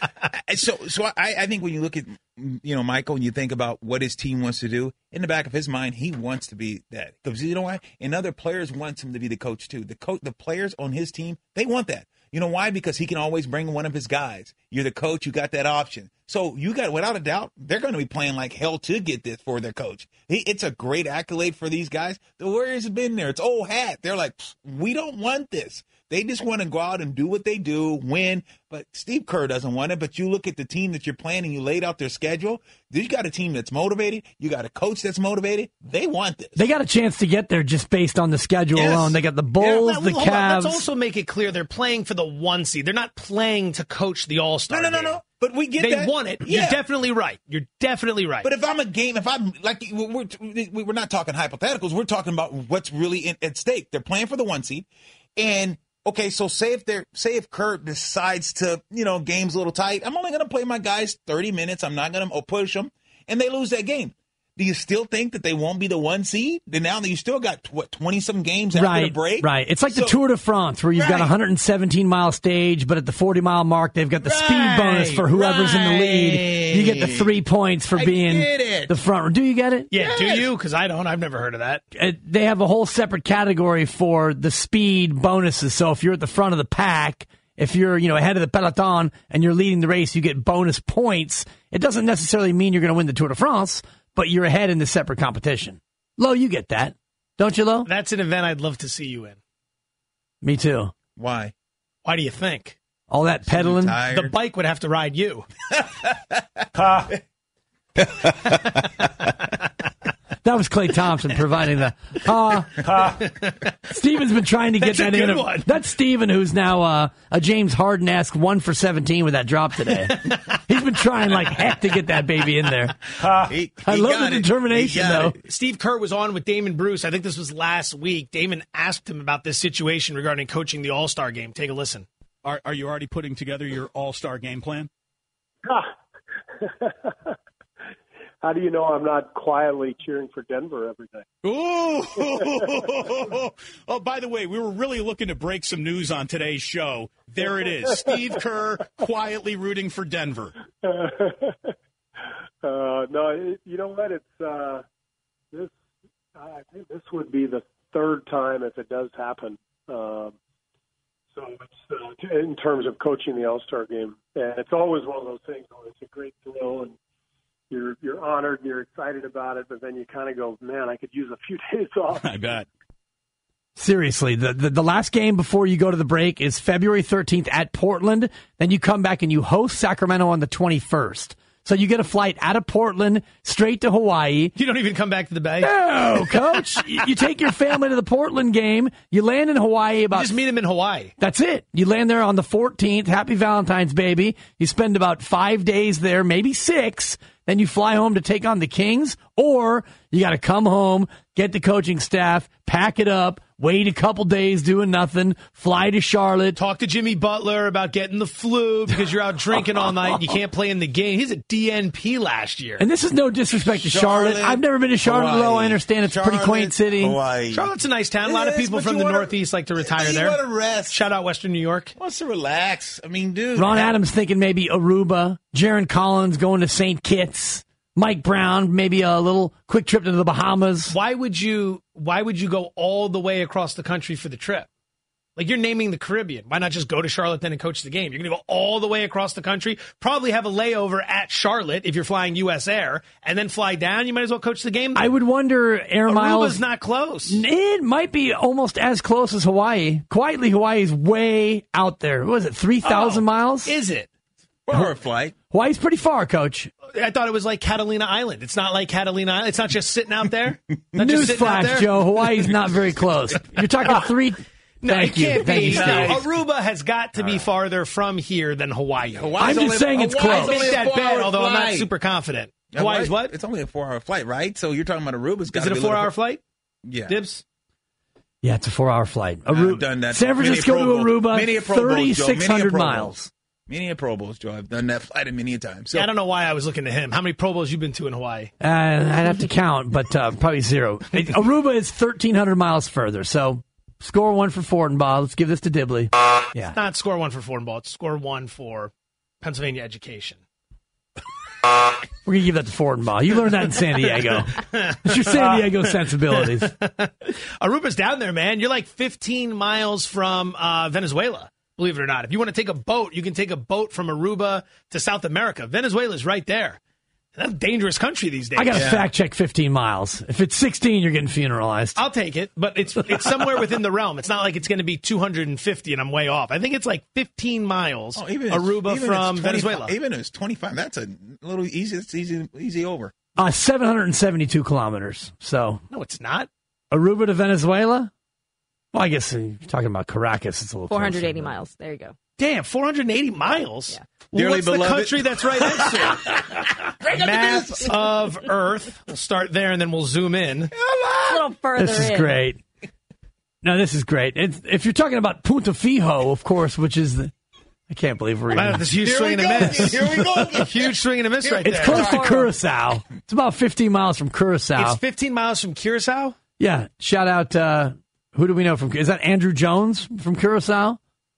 so, so I, I think when you look at you know Michael and you think about what his team wants to do, in the back of his mind, he wants to be that. Because you know why? And other players want him to be the coach too. The coach, the players on his team, they want that. You know why? Because he can always bring one of his guys. You're the coach. You got that option. So you got, without a doubt, they're going to be playing like hell to get this for their coach. He, it's a great accolade for these guys. The Warriors have been there. It's old hat. They're like, we don't want this. They just want to go out and do what they do, win. But Steve Kerr doesn't want it. But you look at the team that you're playing and you laid out their schedule. You got a team that's motivated. You got a coach that's motivated. They want this. They got a chance to get there just based on the schedule Yes. alone. They got the Bulls, Yeah, the hold on. Cavs. Let's also make it clear they're playing for the one seed. They're not playing to coach the All-Star No, no, no, game. no. But we get they that. won it. Yeah. You're definitely right. You're definitely right. But if I'm a game, if I'm like, we're, we're not talking hypotheticals. We're talking about what's really in, at stake. They're playing for the one seed. And, okay, so say if they're, say if Kurt decides to, you know, game's a little tight, I'm only going to play my guys thirty minutes. I'm not going to push them. And they lose that game. Do you still think that they won't be the one seed? Then now that you still got, what, twenty-some games after right, the break? Right. It's like So- the Tour de France, where you've got Right. a one hundred seventeen mile stage, but at the forty mile mark, they've got the speed Right, bonus for whoever's in the lead. You get the three points for I being get it. the front. Do you get it? yeah, do you? Because I don't. I've never heard of that. Uh, They have a whole separate category for the speed bonuses. So if you're at the front of the pack, if you're, you know, ahead of the peloton and you're leading the race, you get bonus points. It doesn't necessarily mean you're going to win the Tour de France, but you're ahead in the separate competition. Lo, you get that. Don't you, Lo? That's an event I'd love to see you in. Me too. Why? Why do you think? All that pedaling. The bike would have to ride you. That was Klay Thompson providing the ha. ha. Steven's been trying to get That's a that good in. one. That's Steven, who's now uh, a James Harden-esque one for seventeen with that drop today. He's been trying like heck to get that baby in there. He- I he love got the it. determination, He got though. it. Steve Kerr was on with Damon Bruce. I think this was last week. Damon asked him about this situation regarding coaching the All-Star game. Take a listen. Are, are you already putting together your all-star game plan? How do you know I'm not quietly cheering for Denver every day? Ooh! Oh, by the way, we were really looking to break some news on today's show. There it is. Steve Kerr quietly rooting for Denver. uh, no, it, you know what? It's uh, this. I think this would be the third time if it does happen. Um, so it's uh, in terms of coaching the All-Star game, and it's always one of those things where it's a great thrill and. You're you're honored, and you're excited about it, but then you kind of go, man, I could use a few days off. I bet. Seriously, the, the the last game before you go to the break is February thirteenth at Portland. Then you come back and you host Sacramento on the twenty-first. So you get a flight out of Portland straight to Hawaii. You don't even come back to the Bay? No, Coach. you, you take your family to the Portland game. You land in Hawaii about... You just meet him in Hawaii. That's it. You land there on the fourteenth. Happy Valentine's, baby. You spend about five days there, maybe six. Then you fly home to take on the Kings, or you got to come home, get the coaching staff, pack it up, wait a couple days doing nothing, fly to Charlotte. Talk to Jimmy Butler about getting the flu because you're out drinking all night and you can't play in the game. He's a D N P last year. And this is no disrespect to Charlotte. Charlotte, I've never been to Charlotte, Hawaii. though. I understand it's a pretty Charlotte, quaint city. Hawaii. Charlotte's a nice town. A lot of It is, people but from you the wanna- Northeast like to retire You there. want to rest. Shout out Western New York. Wants to relax. I mean, dude. Ron Adams thinking maybe Aruba, Jaron Collins going to Saint Kitts, Mike Brown, maybe a little quick trip to the Bahamas. Why would you why would you go all the way across the country for the trip? Like, you're naming the Caribbean. Why not just go to Charlotte then and coach the game? You're going to go all the way across the country, probably have a layover at Charlotte if you're flying U S Air, and then fly down. You might as well coach the game. I would wonder, Air Aruba's Miles. not close. It might be almost as close as Hawaii. Quietly, Hawaii's way out there. What was it, three thousand Oh, miles? Is it? For a flight. Hawaii's pretty far, Coach. I thought it was like Catalina Island. It's not like Catalina Island. It's not just sitting out there. Not just sitting out Newsflash, there. Joe. Hawaii's not very close. You're talking three. No, Thank it you. can't Thank be. you, Steve. No, Aruba has got to be farther from here than Hawaii. I'm just saying it's I close. make that bet, four-hour although I'm not flight. super confident. Yeah, Hawaii's right? what? It's only a four-hour flight, right? So you're talking about Aruba's got Is it to a be little four-hour bit- flight? Yeah. Dibs? Yeah, it's a four-hour flight. I've Aruba, done that. San Francisco Many to a Pro Bowl. Aruba, Many a Pro Bowls, Joe. Many a thirty-six hundred Pro Bowls. miles. Many a Pro Bowls, Joe. I've done that flight a many a time. So Yeah, I don't know why I was looking to him. How many Pro Bowls you been to in Hawaii? Uh, I'd have to count, but uh, probably zero. It- Aruba is thirteen hundred miles further, so score one for Fortenbaugh. Let's give this to Dibley. Yeah. It's not score one for Fortenbaugh. It's score one for Pennsylvania Education. We're going to give that to Fortenbaugh. You learned that in San Diego. It's your San Diego sensibilities. Aruba's down there, man. You're like fifteen miles from uh, Venezuela. believe it or not. If you want to take a boat, you can take a boat from Aruba to South America. Venezuela's right there. That's a dangerous country these days. I got to yeah. fact check fifteen miles. If it's sixteen, you're getting funeralized. I'll take it, but it's it's somewhere within the realm. It's not like it's going to be two hundred fifty and I'm way off. I think it's like fifteen miles oh, even Aruba even from Venezuela. Even if it's twenty-five, that's a little easy. It's easy, easy over. Uh, seven hundred seventy-two kilometers. So no, it's not. Aruba to Venezuela? Well, I guess you're talking about Caracas. It's a little four hundred eighty closer. Miles. There you go. Damn, four hundred eighty miles? Yeah. Well, what's beloved. the country that's right next to it? Map of Earth. We'll start there, and then we'll zoom in. A little further This is in. great. No, this is great. It's, if you're talking about Punta Fijo, of course, which is the... I can't believe we're wow, even... this huge Here swing and a we go. miss. Here we go. Huge swing and a miss right It's there. close to Curacao. It's about fifteen miles from Curacao. It's fifteen miles from Curacao? Yeah. Shout out... Uh, who do we know from... Is that Andrew Jones from Curacao?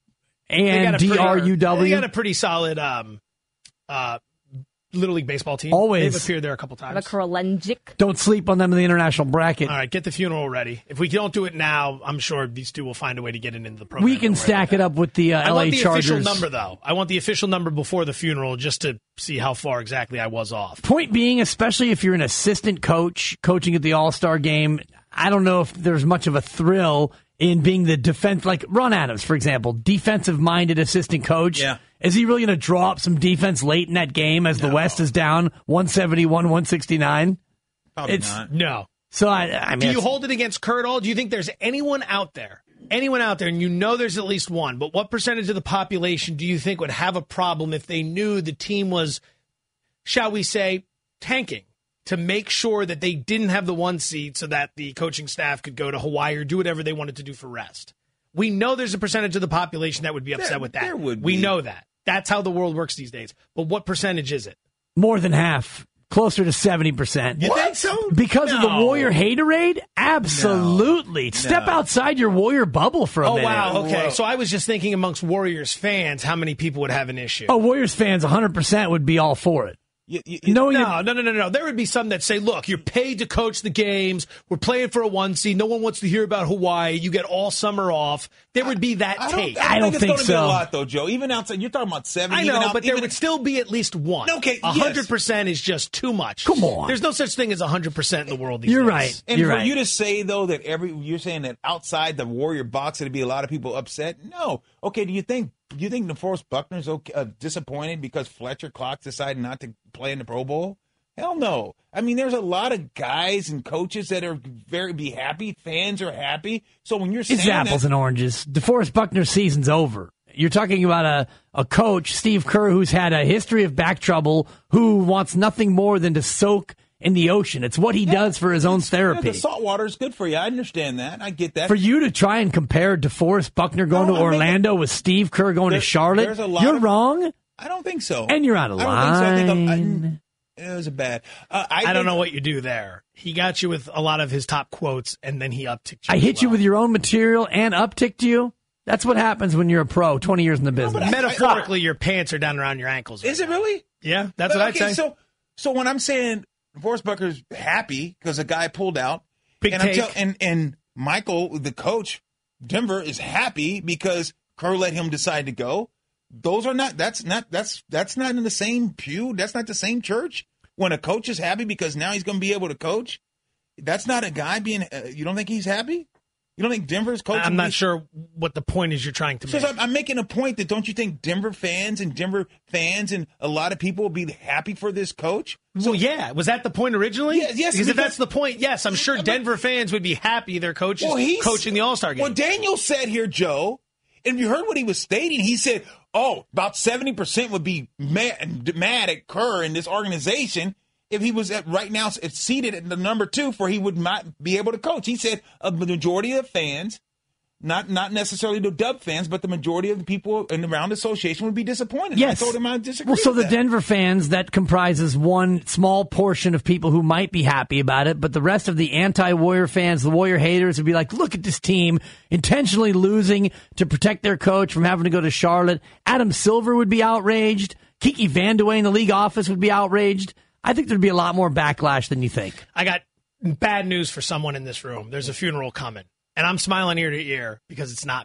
And D R U W? They got a pretty solid um, uh, Little League baseball team. Always. They've appeared there a couple times. The Karolenjik. Don't sleep on them in the international bracket. All right, get the funeral ready. If we don't do it now, I'm sure these two will find a way to get it into the program. We can stack it up with the uh, L A I want the Chargers. official number, though. I want the official number before the funeral just to see how far exactly I was off. Point being, especially if you're an assistant coach coaching at the All-Star game, I don't know if there's much of a thrill in being the defense, like Ron Adams, for example, defensive-minded assistant coach. Yeah. Is he really going to draw up some defense late in that game as no. the West is down one seventy-one, one sixty-nine? Probably it's, not. No. So I, I mean, do you hold it against Kerr at all? Do you think there's anyone out there, anyone out there, and you know there's at least one, but what percentage of the population do you think would have a problem if they knew the team was, shall we say, tanking to make sure that they didn't have the one seed so that the coaching staff could go to Hawaii or do whatever they wanted to do for rest? We know there's a percentage of the population that would be upset there, with that. There would we be. know that. That's how the world works these days. But what percentage is it? More than half. Closer to seventy percent. You think so? Because no. of the Warrior haterade? Absolutely. No. Step no. outside your Warrior bubble for a oh, minute. Oh, wow. Okay. Whoa. So I was just thinking amongst Warriors fans, how many people would have an issue? Oh, Warriors fans one hundred percent would be all for it. You, you, you, no, no, no, no, no, no. There would be some that say, look, you're paid to coach the games. We're playing for a one seed. No one wants to hear about Hawaii. You get all summer off. There would be that I take. Don't, I, I don't think, think it's going to so. be a lot, though, Joe. Even outside, you're talking about seventy. I know, even out, but there even would still be at least one. Okay, A hundred percent is just too much. Come on. There's no such thing as a hundred percent in the world these You're days. right. And You're for right. you to say, though, that every you're saying that outside the Warrior box, there'd be a lot of people upset. No. Okay, do you think do you think DeForest Buckner's okay, uh, disappointed because Fletcher Cox decided not to play in the Pro Bowl? Hell no. I mean, there's a lot of guys and coaches that are very be happy. Fans are happy. So when you're saying It's apples that, and oranges. DeForest Buckner's season's over. You're talking about a, a coach, Steve Kerr, who's had a history of back trouble, who wants nothing more than to soak in the ocean. It's what he yeah, does for his own therapy. Yeah, the salt water is good for you. I understand that. I get that. For you to try and compare DeForest Buckner going No, to I'm Orlando making, with Steve Kerr going there, to Charlotte, there's a lot you're of, wrong. I don't think so. And you're out of I line. don't think so. I think I'm, I, it was a bad. Uh, I, I don't think, know what you do there. He got you with a lot of his top quotes, and then he upticked you. I as hit well. you with your own material and upticked you. That's what happens when you're a pro, twenty years in the business. I- Metaphorically, your pants are down around your ankles. Right Is it now. really? Yeah, that's But, what I'd okay, say. So, so when I'm saying Forrest Bucker's happy because a guy pulled out, Big and, take. I'm tell, and and Michael, the coach, Denver is happy because Kerr let him decide to go. Those are not. That's not. That's that's not in the same pew. That's not the same church. When a coach is happy because now he's going to be able to coach, that's not a guy being. Uh, you don't think he's happy? You don't think Denver's coach? I'm not be, sure what the point is you're trying to So make. I'm, I'm making a point that don't you think Denver fans and Denver fans and a lot of people will be happy for this coach? So well, yeah, was that the point originally? Yeah, yes, because if because- that's the point, yes, I'm sure Denver fans would be happy their coach is Well, he's- coaching the All-Star game. Well, Daniel said here, Joe, and you heard what he was stating. He said, oh, about seventy percent would be mad, mad at Kerr in this organization if he was at right now seated at the number two for he would not be able to coach. He said a majority of fans, not not necessarily the Dub fans, but the majority of the people in around the association would be disappointed. Yes. I told him I disagree Well, so with the that. Denver fans, that comprises one small portion of people who might be happy about it, but the rest of the anti-Warrior fans, the Warrior haters, would be like, look at this team intentionally losing to protect their coach from having to go to Charlotte. Adam Silver would be outraged. Kiki Vandeweghe in the league office would be outraged. I think there'd be a lot more backlash than you think. I got bad news for someone in this room. There's a funeral coming, and I'm smiling ear to ear because it's not me.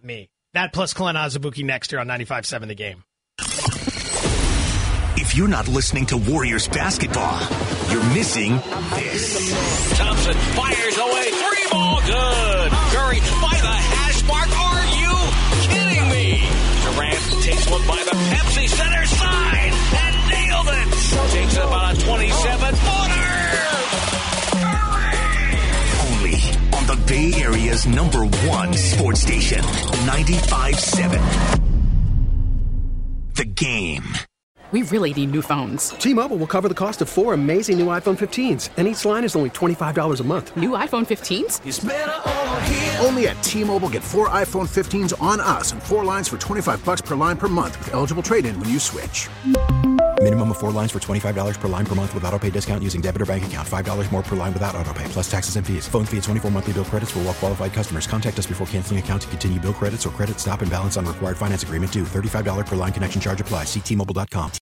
That plus Glenn Azubuike next year on ninety-five seven The Game. If you're not listening to Warriors basketball, you're missing this. Thompson fires away. Three ball good. Curry by the hash mark. Are you kidding me? Durant takes one by the Pepsi center side and nailed it. Takes it about a twenty-seven footer. Only on the Bay Area's number one sports station, ninety-five seven The Game. We really need new phones. T-Mobile will cover the cost of four amazing new iPhone fifteens, and each line is only twenty-five dollars a month. New iPhone fifteens? It's better over here. Only at T-Mobile, get four iPhone fifteens on us and four lines for twenty-five dollars per line per month with eligible trade-in when you switch. Minimum of four lines for twenty-five dollars per line per month with autopay discount using debit or bank account. five dollars more per line without autopay, plus taxes and fees. Phone fee at twenty-four monthly bill credits for well-qualified customers. Contact us before canceling account to continue bill credits or credit stop and balance on required finance agreement due. thirty-five dollars per line connection charge applies. See T Mobile dot com.